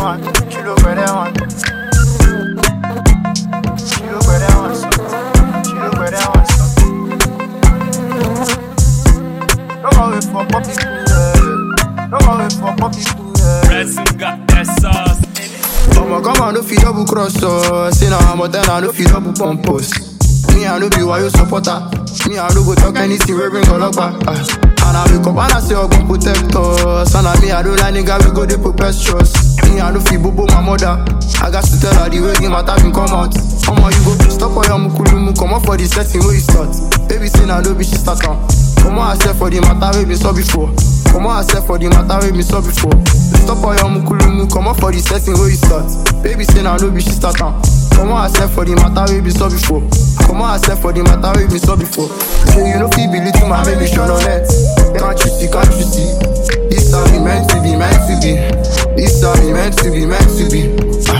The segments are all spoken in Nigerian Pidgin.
one, kilo better one. Kilo better one, kilo better one. Don't worry for poppy cool, don't worry for poppy cool. Resin got that sauce. Come on, no fit double cross us. Say now I'm a 10, I no fit double pump us. Me, I no be why you supporter. Me, I no go talk anything, we bring all up back. And I wake up and I say, I'm gonna protect us. And I me, I don't like nigga, we go, they protest trust. Me, I no fit bobo my mother. I got to tell her the way game matter can come out. Come on, you go, stop all your mukulumu. Come on for the setting where you start. Baby, say now, no be she start on. Come on, I said for the matter we been saw before. Come on, I said for the matter we been saw before. Stop all your mukulumu. Come on for the setting where you start. Baby, say now, no be she start on. Come on, I said for the matter we been saw before. Come on, I said for the matter we been saw before. Say you know feel believe to my baby show no net. Can't you see, can't you see? This how we meant to be, meant to be. This how we meant to be, meant to be.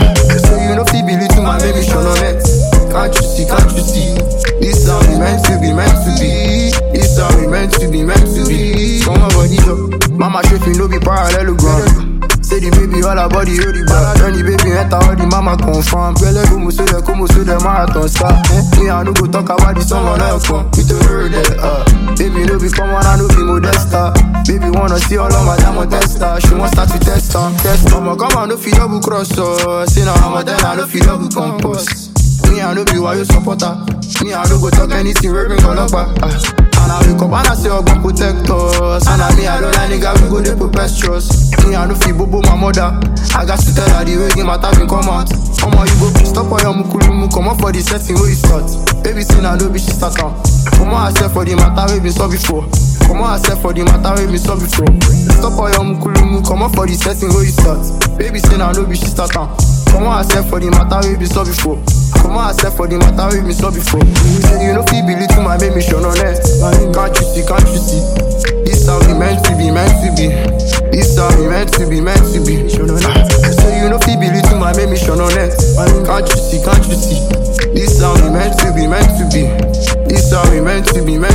Say you know feel believe to my baby show no net. Can't you see, can't you see? This how we meant to be, meant to be. This how we meant to be, meant to be. Come on, body up. Mama shape me no be parallelogram. Say the baby all her body hold the back. When the baby enter all the mama confirm. Girl, como so the marathon start. Me I no go talk about the song on her phone. We to hear that baby no be common, I no be modesta. Baby wanna see all of my diamond tester. She want start to test her. Come on, no fit double cross us. Say now I'm a 10, I no fit double compost. Me I no be why you supporter. Me I no go talk anything, we bring all up back. And I wake up and I say I'm gonna protect us. And I me I don't like nigga, we go they protest trust. Me I no feel bobo my mother. I got to tell her the way game matter can come out. Come on, you go stop all your mukulumu. Come on for the setting where you start. Baby say now no be she start on. Come on, I said for the matter we been saw before. Come on, I said for the matter we been saw before. Stop all your mukulumu. Come on for the setting where you start. Baby say now no be she start on. Come on, I said for the matter we been saw before. Come on, I said for the matter we been saw before. Say you know feel believe to my baby show no net. Can't you see, can't you see? This how we meant to be, meant to be. This how we meant to be, meant to be. Say you know feel believe to my baby show no net. Can't you see, can't you see? This how we meant to be, meant to be. This how we meant to be, meant to be.